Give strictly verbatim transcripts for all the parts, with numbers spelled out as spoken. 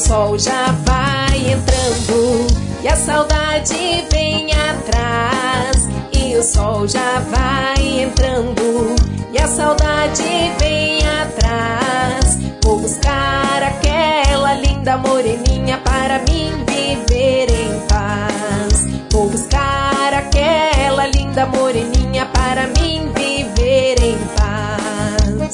sol já vai entrando e a saudade vem atrás. E o sol já vai entrando e a saudade vem atrás. Vou buscar aquela linda moreninha para mim viver em paz. Vou buscar aquela linda moreninha para mim viver em paz.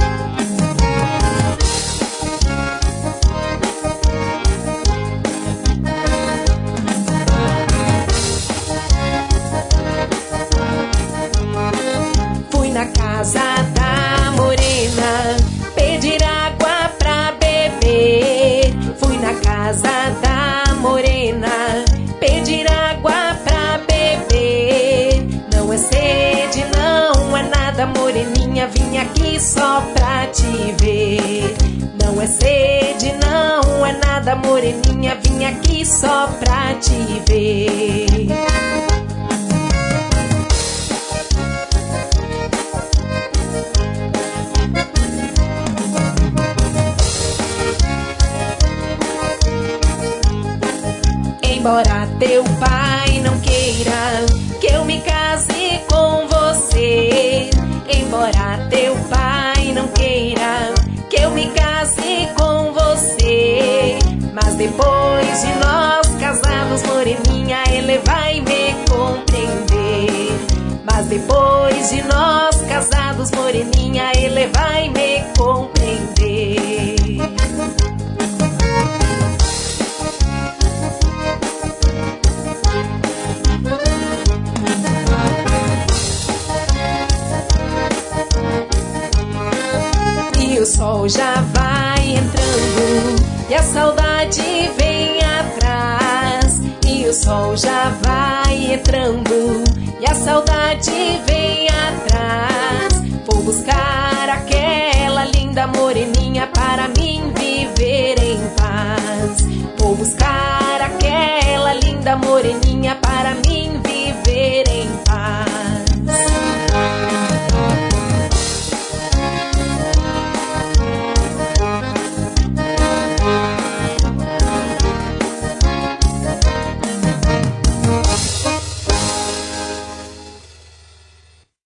Fui na casa da morena pedir água pra beber. Fui na casa da morena pedir água pra beber. Não é sede, não é nada, moreninha, vim aqui só pra te ver. Não é sede, não é nada, moreninha, vim aqui só pra te ver. Embora teu pai não queira que eu me case com você, embora teu pai não queira que eu me case com você, mas depois de nós casados, moreninha, ele vai me compreender. Mas depois de nós casados, moreninha, ele vai me compreender. E o sol já vai entrando e a saudade vem atrás. E o sol já vai entrando e a saudade vem atrás. Vou buscar aquela linda moreninha para mim viver em paz. Vou buscar aquela linda moreninha